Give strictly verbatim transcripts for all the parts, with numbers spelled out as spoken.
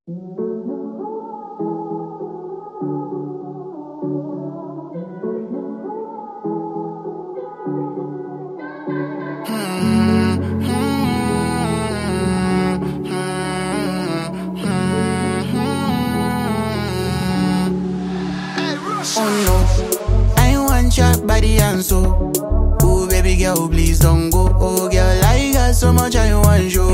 Oh no, I want your body and soul. Oh baby girl, please don't go. Oh girl, I got so much I want you.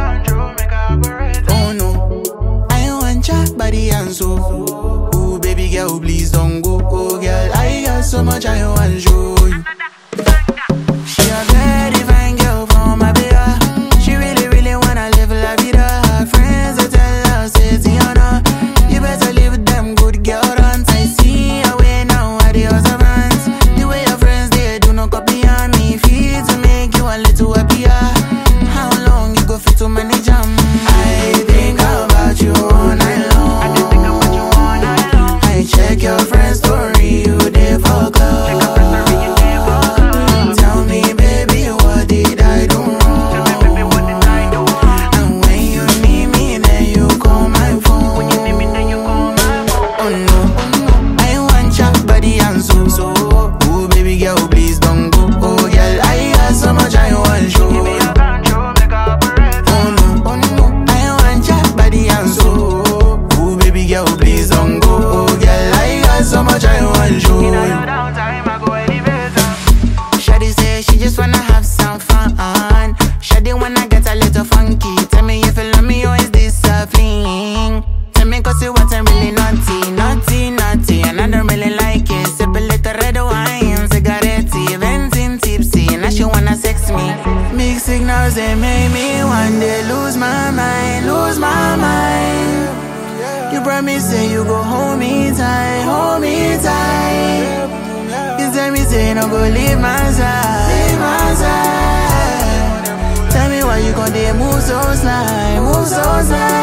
Oh no, I want your body and soul. Oh baby girl, please don't go. Oh girl, I got so much I want you. She a very fine girl from my baby. She really, really wanna live la vida. Her friends they tell her, say Tiana, you better live with them good girl runs. I see her way now, adios advance. The way your friends they do not copy on me. Feed to make you a little happier. How long you go fit to manage them? I think about you all night long. I just think about you all night long. I check your friend's story, you there for club. Tell me, baby, what did I do wrong? And when you need me, then you call my phone. When you need me, then you call my phone. Oh no, I want your body and soul. So, oh baby girl, please don't go. Oh girl, I got so much I want you. Give me your control, make up a rest. Oh no, oh no, I want your body and soul. Oh baby girl, please don't go. Oh girl, I got so much I want you. In your downtime, I go elevate. Shawty say she just wanna have some fun. Shawty wanna get a little funky. Tell me if you love me or is this a fling? Tell me cause you wasn't really naughty, naughty, naughty. And I don't really like it. Sip a little red wine, cigarette, venting tipsy. Now she wanna sex me. Mixed signals, they make me one day lose my mind, lose my mind. You promise say you go hold me tight, hold me tight. You tell me say no go leave my side, leave my side. Tell me why you gon' dey move so slow, move so slow.